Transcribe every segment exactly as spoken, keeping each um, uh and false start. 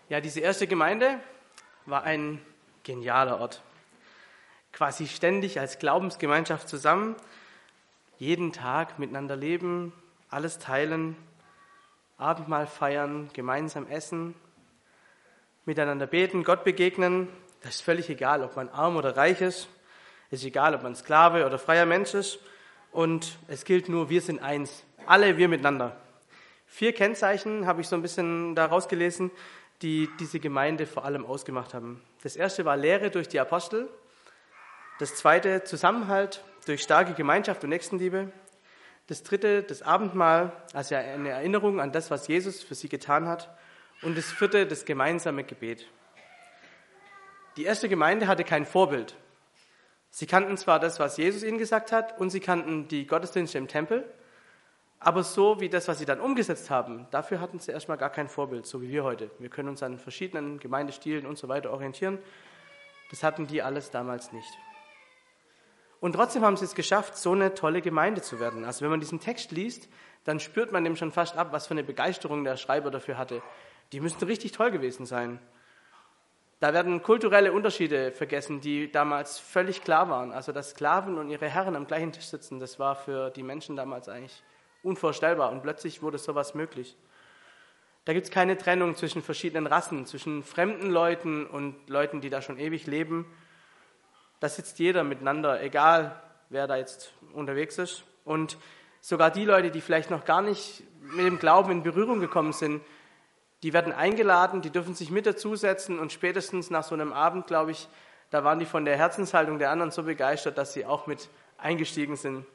Ja, diese erste Gemeinde war ein genialer Ort. Quasi ständig als Glaubensgemeinschaft zusammen, jeden Tag miteinander leben, alles teilen, Abendmahl feiern, gemeinsam essen, miteinander beten, Gott begegnen. Das ist völlig egal, ob man arm oder reich ist. Es ist egal, ob man Sklave oder freier Mensch ist. Und es gilt nur, wir sind eins. Alle wir miteinander. Vier Kennzeichen habe ich so ein bisschen da rausgelesen, die diese Gemeinde vor allem ausgemacht haben. Das erste war Lehre durch die Apostel. Das zweite, Zusammenhalt durch starke Gemeinschaft und Nächstenliebe. Das dritte, das Abendmahl, also eine Erinnerung an das, was Jesus für sie getan hat. Und das vierte, das gemeinsame Gebet. Die erste Gemeinde hatte kein Vorbild. Sie kannten zwar das, was Jesus ihnen gesagt hat, und sie kannten die Gottesdienste im Tempel, aber so wie das, was sie dann umgesetzt haben, dafür hatten sie erstmal gar kein Vorbild, so wie wir heute. Wir können uns an verschiedenen Gemeindestilen und so weiter orientieren. Das hatten die alles damals nicht. Und trotzdem haben sie es geschafft, so eine tolle Gemeinde zu werden. Also wenn man diesen Text liest, dann spürt man dem schon fast ab, was für eine Begeisterung der Schreiber dafür hatte. Die müssten richtig toll gewesen sein. Da werden kulturelle Unterschiede vergessen, die damals völlig klar waren. Also dass Sklaven und ihre Herren am gleichen Tisch sitzen, das war für die Menschen damals eigentlich unvorstellbar. Und plötzlich wurde sowas möglich. Da gibt es keine Trennung zwischen verschiedenen Rassen, zwischen fremden Leuten und Leuten, die da schon ewig leben. Da sitzt jeder miteinander, egal wer da jetzt unterwegs ist. Und sogar die Leute, die vielleicht noch gar nicht mit dem Glauben in Berührung gekommen sind, die werden eingeladen, die dürfen sich mit dazusetzen und spätestens nach so einem Abend, glaube ich, da waren die von der Herzenshaltung der anderen so begeistert, dass sie auch mit eingestiegen sind.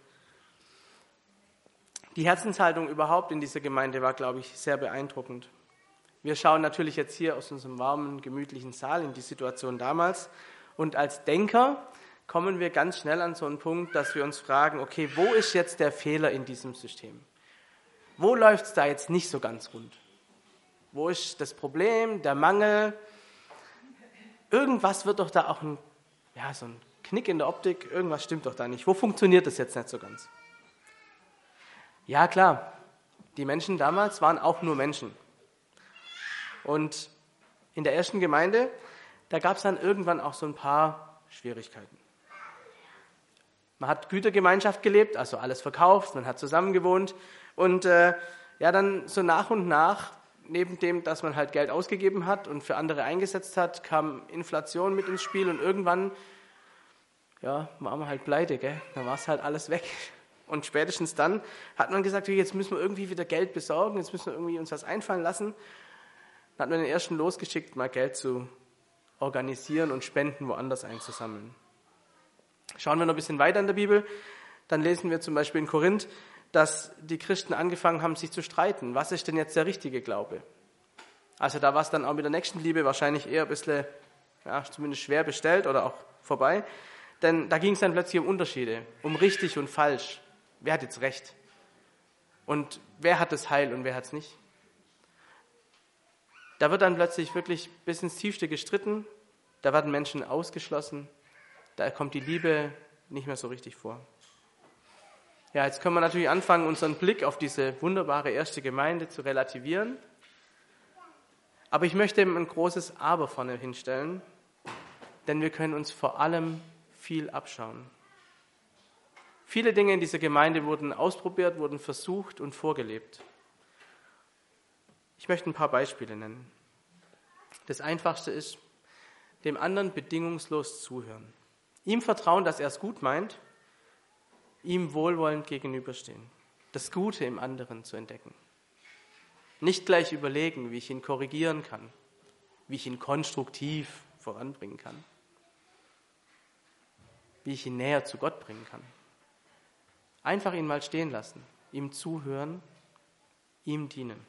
Die Herzenshaltung überhaupt in dieser Gemeinde war, glaube ich, sehr beeindruckend. Wir schauen natürlich jetzt hier aus unserem warmen, gemütlichen Saal in die Situation damals und als Denker kommen wir ganz schnell an so einen Punkt, dass wir uns fragen, okay, wo ist jetzt der Fehler in diesem System? Wo läuft es da jetzt nicht so ganz rund? Wo ist das Problem, der Mangel? Irgendwas wird doch da auch ein, ja, so ein Knick in der Optik, irgendwas stimmt doch da nicht. Wo funktioniert das jetzt nicht so ganz? Ja, klar, die Menschen damals waren auch nur Menschen. Und in der ersten Gemeinde, da gab es dann irgendwann auch so ein paar Schwierigkeiten. Man hat Gütergemeinschaft gelebt, also alles verkauft, man hat zusammen gewohnt und äh, ja, dann so nach und nach, neben dem, dass man halt Geld ausgegeben hat und für andere eingesetzt hat, kam Inflation mit ins Spiel und irgendwann, ja, war man halt pleite, gell? Dann war es halt alles weg. Und spätestens dann hat man gesagt, jetzt müssen wir irgendwie wieder Geld besorgen, jetzt müssen wir irgendwie uns was einfallen lassen. Dann hat man den ersten losgeschickt, mal Geld zu organisieren und Spenden woanders einzusammeln. Schauen wir noch ein bisschen weiter in der Bibel, dann lesen wir zum Beispiel in Korinth, dass die Christen angefangen haben, sich zu streiten. Was ist denn jetzt der richtige Glaube? Also da war es dann auch mit der Nächstenliebe wahrscheinlich eher ein bisschen, ja, zumindest schwer bestellt oder auch vorbei. Denn da ging es dann plötzlich um Unterschiede, um richtig und falsch. Wer hat jetzt recht? Und wer hat das Heil und wer hat es nicht? Da wird dann plötzlich wirklich bis ins Tiefste gestritten. Da werden Menschen ausgeschlossen. Da kommt die Liebe nicht mehr so richtig vor. Ja, jetzt können wir natürlich anfangen, unseren Blick auf diese wunderbare erste Gemeinde zu relativieren. Aber ich möchte ein großes Aber vorne hinstellen, denn wir können uns vor allem viel abschauen. Viele Dinge in dieser Gemeinde wurden ausprobiert, wurden versucht und vorgelebt. Ich möchte ein paar Beispiele nennen. Das Einfachste ist, dem anderen bedingungslos zuhören. Ihm vertrauen, dass er es gut meint, ihm wohlwollend gegenüberstehen, das Gute im anderen zu entdecken. Nicht gleich überlegen, wie ich ihn korrigieren kann, wie ich ihn konstruktiv voranbringen kann, wie ich ihn näher zu Gott bringen kann. Einfach ihn mal stehen lassen, ihm zuhören, ihm dienen.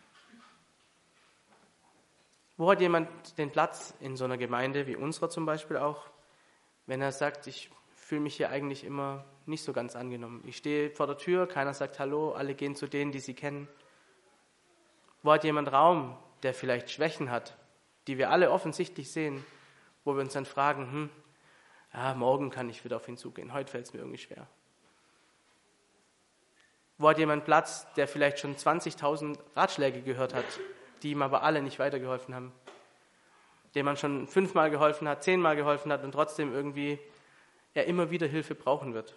Wo hat jemand den Platz in so einer Gemeinde wie unserer zum Beispiel auch, wenn er sagt, ich fühle mich hier eigentlich immer nicht so ganz angenommen. Ich stehe vor der Tür, keiner sagt Hallo, alle gehen zu denen, die sie kennen. Wo hat jemand Raum, der vielleicht Schwächen hat, die wir alle offensichtlich sehen, wo wir uns dann fragen, hm, ja, morgen kann ich wieder auf ihn zugehen, heute fällt es mir irgendwie schwer. Wo hat jemand Platz, der vielleicht schon zwanzigtausend Ratschläge gehört hat, die ihm aber alle nicht weitergeholfen haben? dem man schon fünfmal geholfen hat, zehnmal geholfen hat und trotzdem irgendwie er immer wieder Hilfe brauchen wird.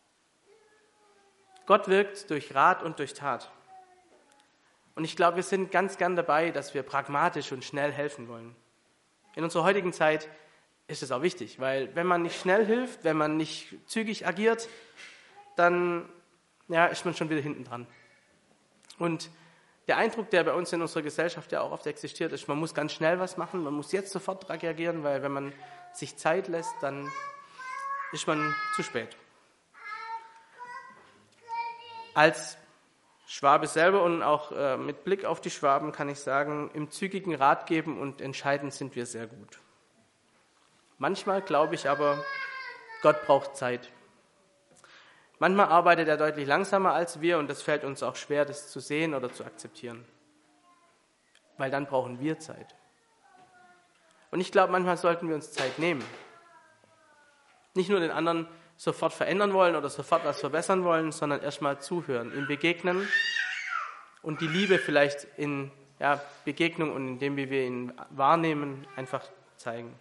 Gott wirkt durch Rat und durch Tat. Und ich glaube, wir sind ganz gern dabei, dass wir pragmatisch und schnell helfen wollen. In unserer heutigen Zeit ist es auch wichtig, weil wenn man nicht schnell hilft, wenn man nicht zügig agiert, dann ja, ist man schon wieder hinten dran. Und der Eindruck, der bei uns in unserer Gesellschaft ja auch oft existiert, ist, man muss ganz schnell was machen, man muss jetzt sofort reagieren, weil wenn man sich Zeit lässt, dann ist man zu spät. Als Schwabe selber und auch äh, mit Blick auf die Schwaben kann ich sagen, im zügigen Rat geben und entscheiden sind wir sehr gut. Manchmal glaube ich aber, Gott braucht Zeit. Manchmal arbeitet er deutlich langsamer als wir und das fällt uns auch schwer, das zu sehen oder zu akzeptieren. Weil dann brauchen wir Zeit. Und ich glaube, manchmal sollten wir uns Zeit nehmen. Nicht nur den anderen sofort verändern wollen oder sofort was verbessern wollen, sondern erstmal zuhören, ihm begegnen und die Liebe vielleicht in ja, Begegnung und in dem, wie wir ihn wahrnehmen, einfach zeigen.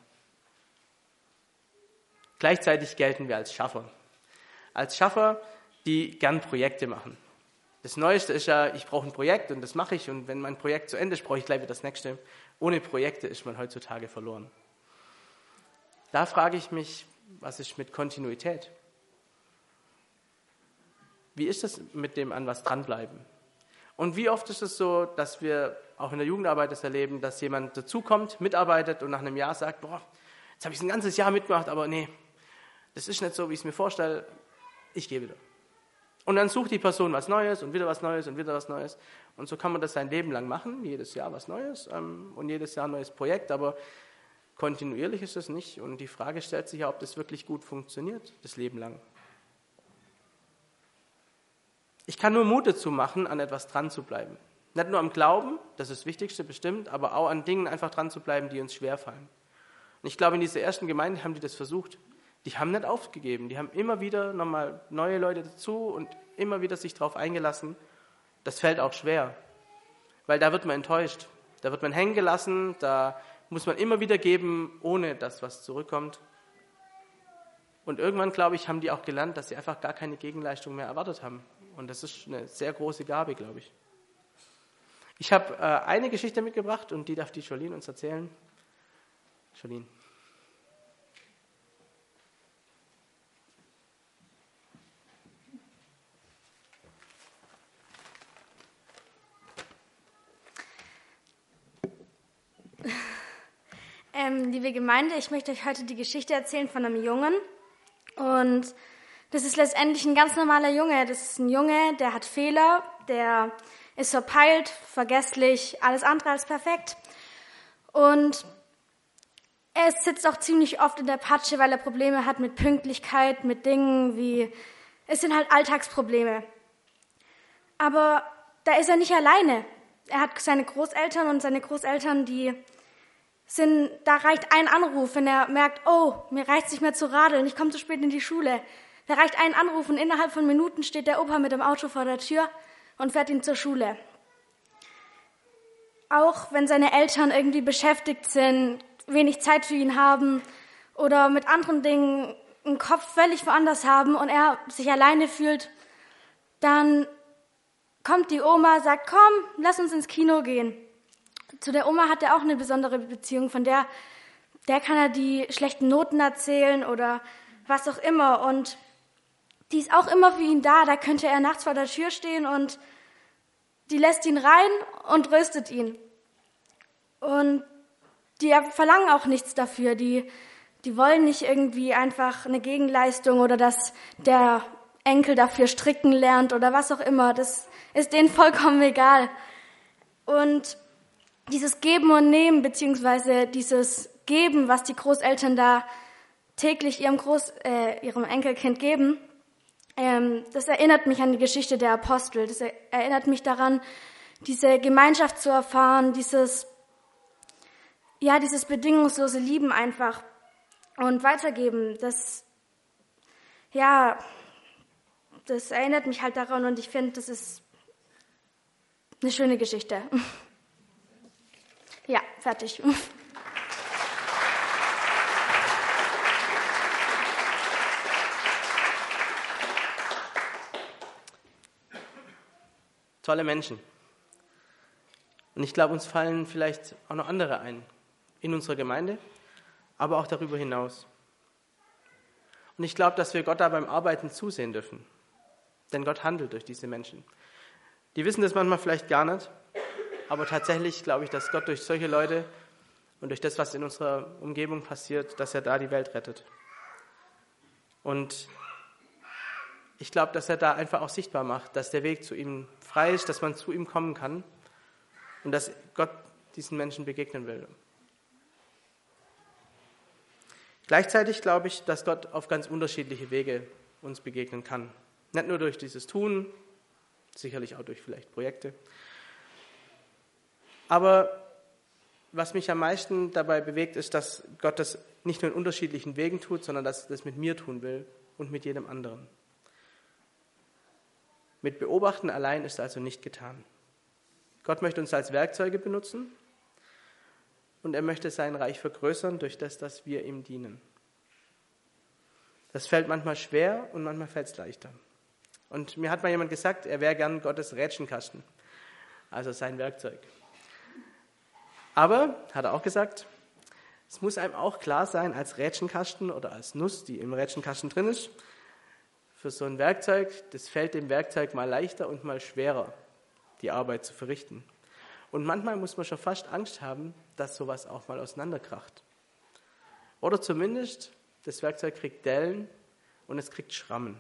Gleichzeitig gelten wir als Schaffer. Als Schaffer, die gern Projekte machen. Das Neueste ist ja, ich brauche ein Projekt und das mache ich und wenn mein Projekt zu Ende ist, brauche ich gleich wieder das nächste. Ohne Projekte ist man heutzutage verloren. Da frage ich mich, was ist mit Kontinuität? Wie ist es mit dem an was dranbleiben? Und wie oft ist es so, dass wir auch in der Jugendarbeit das erleben, dass jemand dazukommt, mitarbeitet und nach einem Jahr sagt, boah, jetzt habe ich ein ganzes Jahr mitgemacht, aber nee, das ist nicht so, wie ich es mir vorstelle, ich gehe wieder. Und dann sucht die Person was Neues und wieder was Neues und wieder was Neues. Und so kann man das sein Leben lang machen, jedes Jahr was Neues ähm, und jedes Jahr ein neues Projekt, aber kontinuierlich ist es nicht. Und die Frage stellt sich ja, ob das wirklich gut funktioniert, das Leben lang. Ich kann nur Mut dazu machen, an etwas dran zu bleiben. Nicht nur am Glauben, das ist das Wichtigste bestimmt, aber auch an Dingen einfach dran zu bleiben, die uns schwerfallen. Und ich glaube, in dieser ersten Gemeinde haben die das versucht. Die haben nicht aufgegeben, die haben immer wieder nochmal neue Leute dazu und immer wieder sich darauf eingelassen. Das fällt auch schwer, weil da wird man enttäuscht, da wird man hängen gelassen, da muss man immer wieder geben, ohne dass was zurückkommt. Und irgendwann, glaube ich, haben die auch gelernt, dass sie einfach gar keine Gegenleistung mehr erwartet haben. Und das ist eine sehr große Gabe, glaube ich. Ich habe äh, eine Geschichte mitgebracht und die darf die Jolene uns erzählen. Jolene. Ähm, liebe Gemeinde, ich möchte euch heute die Geschichte erzählen von einem Jungen. Und das ist letztendlich ein ganz normaler Junge. Das ist ein Junge, der hat Fehler, der ist verpeilt, vergesslich, alles andere als perfekt. Und er sitzt auch ziemlich oft in der Patsche, weil er Probleme hat mit Pünktlichkeit, mit Dingen wie, es sind halt Alltagsprobleme. Aber da ist er nicht alleine. Er hat seine Großeltern und seine Großeltern, die sind, da reicht ein Anruf, wenn er merkt, oh, mir reicht es nicht mehr zu radeln, ich komme zu spät in die Schule. Da reicht ein Anruf und innerhalb von Minuten steht der Opa mit dem Auto vor der Tür und fährt ihn zur Schule. Auch wenn seine Eltern irgendwie beschäftigt sind, wenig Zeit für ihn haben oder mit anderen Dingen einen Kopf völlig woanders haben und er sich alleine fühlt, dann kommt die Oma, sagt, komm, lass uns ins Kino gehen. Zu der Oma hat er auch eine besondere Beziehung, von der, der kann er die schlechten Noten erzählen oder was auch immer. Und die ist auch immer für ihn da, da könnte er nachts vor der Tür stehen und die lässt ihn rein und tröstet ihn. Und die verlangen auch nichts dafür, die, die wollen nicht irgendwie einfach eine Gegenleistung oder dass der Enkel dafür stricken lernt oder was auch immer. Das ist denen vollkommen egal. Und dieses Geben und Nehmen, beziehungsweise dieses Geben, was die Großeltern da täglich ihrem, Groß, äh, ihrem Enkelkind geben, ähm, das erinnert mich an die Geschichte der Apostel. Das erinnert mich daran, diese Gemeinschaft zu erfahren, dieses, ja, dieses bedingungslose Lieben einfach und weitergeben. Das, ja, das erinnert mich halt daran und ich finde, das ist eine schöne Geschichte. Ja, fertig. tolle Menschen. Und ich glaube, uns fallen vielleicht auch noch andere ein, in unserer Gemeinde, aber auch darüber hinaus. Und ich glaube, dass wir Gott da beim Arbeiten zusehen dürfen, denn Gott handelt durch diese Menschen. Die wissen das manchmal vielleicht gar nicht, aber tatsächlich glaube ich, dass Gott durch solche Leute und durch das, was in unserer Umgebung passiert, dass er da die Welt rettet. Und ich glaube, dass er da einfach auch sichtbar macht, dass der Weg zu ihm frei ist, dass man zu ihm kommen kann und dass Gott diesen Menschen begegnen will. Gleichzeitig glaube ich, dass Gott auf ganz unterschiedliche Wege uns begegnen kann. Nicht nur durch dieses Tun, sicherlich auch durch vielleicht Projekte. Aber was mich am meisten dabei bewegt, ist, dass Gott das nicht nur in unterschiedlichen Wegen tut, sondern dass er das mit mir tun will und mit jedem anderen. Mit Beobachten allein ist also nicht getan. Gott möchte uns als Werkzeuge benutzen und er möchte sein Reich vergrößern durch das, dass wir ihm dienen. Das fällt manchmal schwer und manchmal fällt es leichter. Und mir hat mal jemand gesagt, er wäre gern Gottes Rätschenkasten, also sein Werkzeug. Aber, hat er auch gesagt, es muss einem auch klar sein, als Rätschenkasten oder als Nuss, die im Rätschenkasten drin ist, für so ein Werkzeug, das fällt dem Werkzeug mal leichter und mal schwerer, die Arbeit zu verrichten. Und manchmal muss man schon fast Angst haben, dass sowas auch mal auseinanderkracht. Oder zumindest, das Werkzeug kriegt Dellen und es kriegt Schrammen.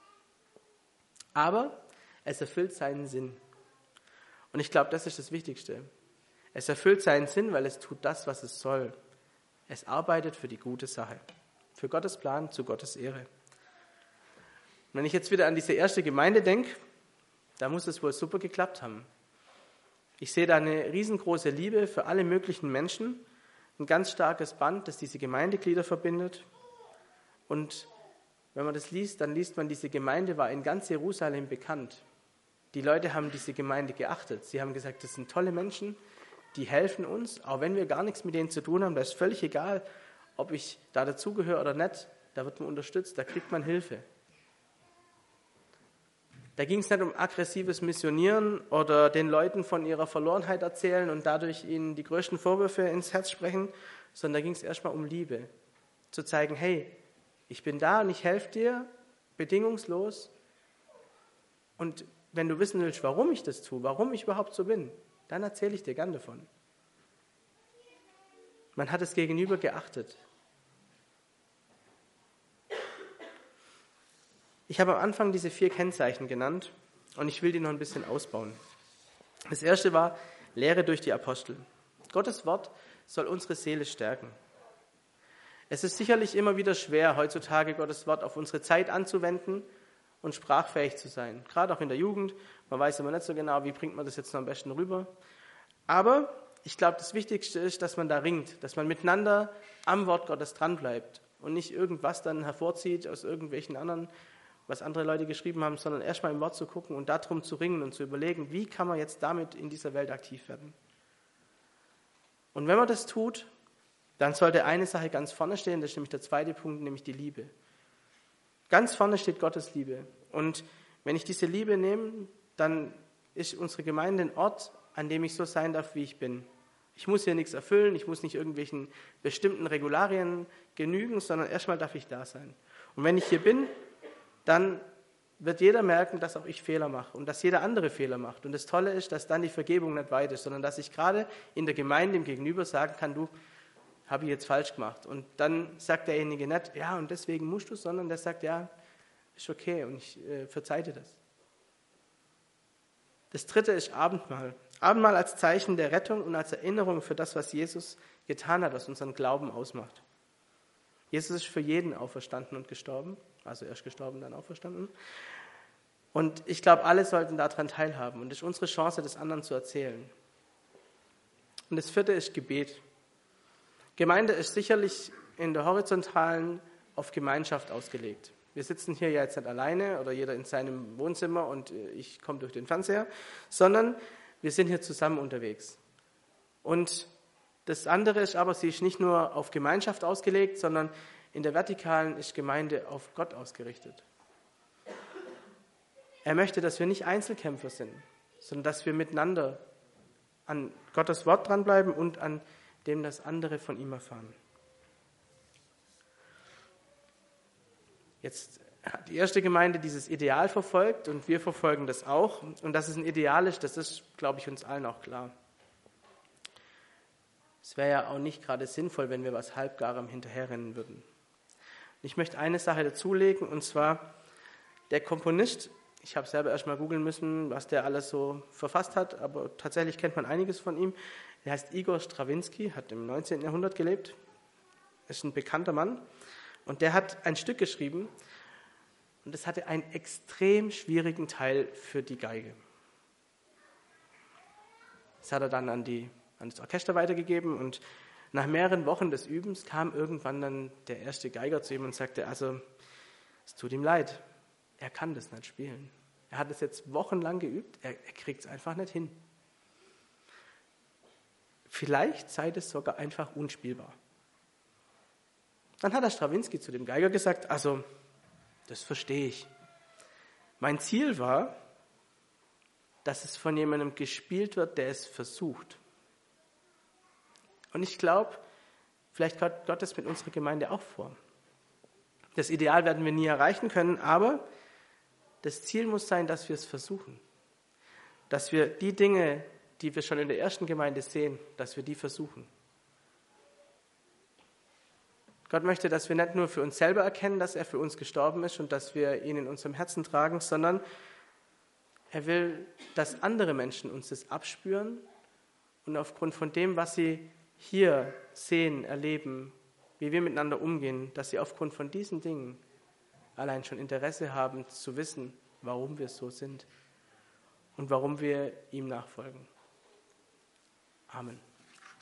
Aber es erfüllt seinen Sinn. Und ich glaube, das ist das Wichtigste. Es erfüllt seinen Sinn, weil es tut das, was es soll. Es arbeitet für die gute Sache, für Gottes Plan, zu Gottes Ehre. Und wenn ich jetzt wieder an diese erste Gemeinde denke, da muss es wohl super geklappt haben. Ich sehe da eine riesengroße Liebe für alle möglichen Menschen, ein ganz starkes Band, das diese Gemeindeglieder verbindet. Und wenn man das liest, dann liest man, diese Gemeinde war in ganz Jerusalem bekannt. Die Leute haben diese Gemeinde geachtet. Sie haben gesagt, das sind tolle Menschen, die helfen uns, auch wenn wir gar nichts mit denen zu tun haben. Da ist völlig egal, ob ich da dazugehöre oder nicht. Da wird man unterstützt, da kriegt man Hilfe. Da ging es nicht um aggressives Missionieren oder den Leuten von ihrer Verlorenheit erzählen und dadurch ihnen die größten Vorwürfe ins Herz sprechen, sondern da ging es erstmal um Liebe. Zu zeigen, hey, ich bin da und ich helfe dir bedingungslos. Und wenn du wissen willst, warum ich das tue, warum ich überhaupt so bin, dann erzähle ich dir gern davon. Man hat das Gegenüber geachtet. Ich habe am Anfang diese vier Kennzeichen genannt und ich will die noch ein bisschen ausbauen. Das erste war Lehre durch die Apostel. Gottes Wort soll unsere Seele stärken. Es ist sicherlich immer wieder schwer, heutzutage Gottes Wort auf unsere Zeit anzuwenden und sprachfähig zu sein. Gerade auch in der Jugend. Man weiß immer nicht so genau, wie bringt man das jetzt noch am besten rüber. Aber ich glaube, das Wichtigste ist, dass man da ringt, dass man miteinander am Wort Gottes dranbleibt und nicht irgendwas dann hervorzieht aus irgendwelchen anderen, was andere Leute geschrieben haben, sondern erstmal im Wort zu gucken und darum zu ringen und zu überlegen, wie kann man jetzt damit in dieser Welt aktiv werden. Und wenn man das tut, dann sollte eine Sache ganz vorne stehen, das ist nämlich der zweite Punkt, nämlich die Liebe. Ganz vorne steht Gottes Liebe. Und wenn ich diese Liebe nehme, dann ist unsere Gemeinde ein Ort, an dem ich so sein darf, wie ich bin. Ich muss hier nichts erfüllen, ich muss nicht irgendwelchen bestimmten Regularien genügen, sondern erstmal darf ich da sein. Und wenn ich hier bin, dann wird jeder merken, dass auch ich Fehler mache und dass jeder andere Fehler macht. Und das Tolle ist, dass dann die Vergebung nicht weit ist, sondern dass ich gerade in der Gemeinde dem Gegenüber sagen kann, du, habe ich jetzt falsch gemacht. Und dann sagt derjenige nicht, ja, und deswegen musst du, sondern der sagt, ja, ist okay und ich äh, verzeihe dir das. Das dritte ist Abendmahl. Abendmahl als Zeichen der Rettung und als Erinnerung für das, was Jesus getan hat, was unseren Glauben ausmacht. Jesus ist für jeden auferstanden und gestorben, also erst gestorben, dann auferstanden. Und ich glaube, alle sollten daran teilhaben und es ist unsere Chance, das anderen zu erzählen. Und das vierte ist Gebet. Gemeinde ist sicherlich in der Horizontalen auf Gemeinschaft ausgelegt. Wir sitzen hier ja jetzt nicht alleine oder jeder in seinem Wohnzimmer und ich komme durch den Fernseher, sondern wir sind hier zusammen unterwegs. Und das andere ist aber, sie ist nicht nur auf Gemeinschaft ausgelegt, sondern in der Vertikalen ist Gemeinde auf Gott ausgerichtet. Er möchte, dass wir nicht Einzelkämpfer sind, sondern dass wir miteinander an Gottes Wort dranbleiben und an dem, das andere von ihm erfahren. Jetzt hat die erste Gemeinde dieses Ideal verfolgt und wir verfolgen das auch. Und dass es ein Ideal ist, das ist, glaube ich, uns allen auch klar. Es wäre ja auch nicht gerade sinnvoll, wenn wir was Halbgarem hinterherrennen würden. Ich möchte eine Sache dazulegen, und zwar der Komponist. Ich habe selber erst mal googeln müssen, was der alles so verfasst hat, aber tatsächlich kennt man einiges von ihm. Er heißt Igor Strawinski, hat im neunzehnten Jahrhundert gelebt, ist ein bekannter Mann. Und der hat ein Stück geschrieben, und es hatte einen extrem schwierigen Teil für die Geige. Das hat er dann an, die, an das Orchester weitergegeben, und nach mehreren Wochen des Übens kam irgendwann dann der erste Geiger zu ihm und sagte, also es tut ihm leid, er kann das nicht spielen. Er hat es jetzt wochenlang geübt, er, er kriegt es einfach nicht hin. Vielleicht sei das sogar einfach unspielbar. Dann hat der Strawinski zu dem Geiger gesagt, also das verstehe ich. Mein Ziel war, dass es von jemandem gespielt wird, der es versucht. Und ich glaube, vielleicht hat Gott das mit unserer Gemeinde auch vor. Das Ideal werden wir nie erreichen können, aber das Ziel muss sein, dass wir es versuchen. Dass wir die Dinge, die wir schon in der ersten Gemeinde sehen, dass wir die versuchen. Gott möchte, dass wir nicht nur für uns selber erkennen, dass er für uns gestorben ist und dass wir ihn in unserem Herzen tragen, sondern er will, dass andere Menschen uns das abspüren und aufgrund von dem, was sie hier sehen, erleben, wie wir miteinander umgehen, dass sie aufgrund von diesen Dingen allein schon Interesse haben zu wissen, warum wir so sind und warum wir ihm nachfolgen. Amen.